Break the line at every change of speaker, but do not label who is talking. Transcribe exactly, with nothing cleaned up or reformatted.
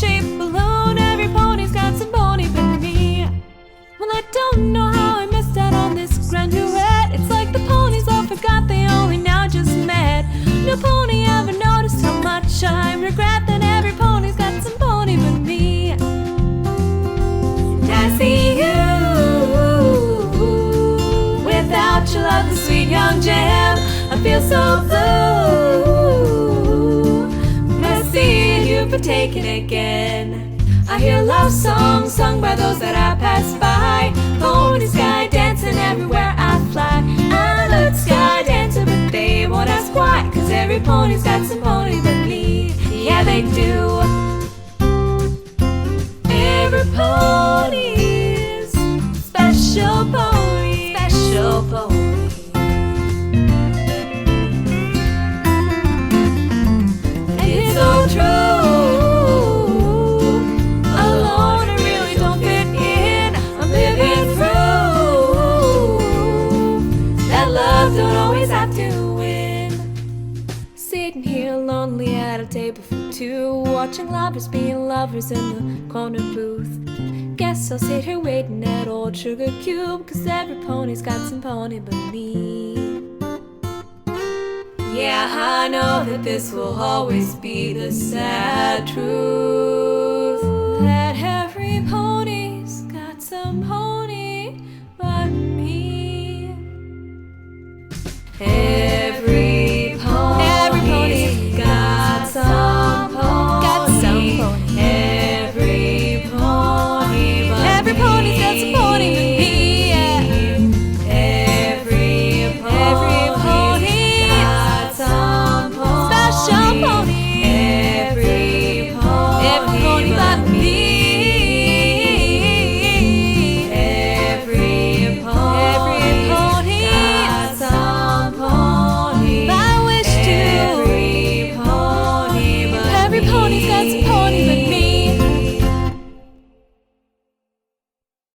cheap balloon. Every pony's got some pony but me. Well, I don't know how I missed out on this grand duet. It's like the ponies all forgot they only now just met. No pony ever noticed how much I regret that every pony's got some pony but me. And I see you without your love, the sweet young gem. I feel so blue when I see you for taking again. I hear love songs sung by those that I pass by. Pony sky dancing everywhere I fly. I look sky dancing but they won't ask why, 'cause every pony's got some pony but me. Yeah, they do. Every pony's special pony, special pony. And it's so true. Don't always have to win. Sitting here lonely at a table for two, watching lovers being lovers in the corner booth. Guess I'll sit here waiting at old Sugar Cube, 'cause every pony's got some pony but me. Yeah, I know that this will always be the sad truth, that every pony's got some pony but me. Every pony, every pony's got some pony, got some pony. Every pony, every pony's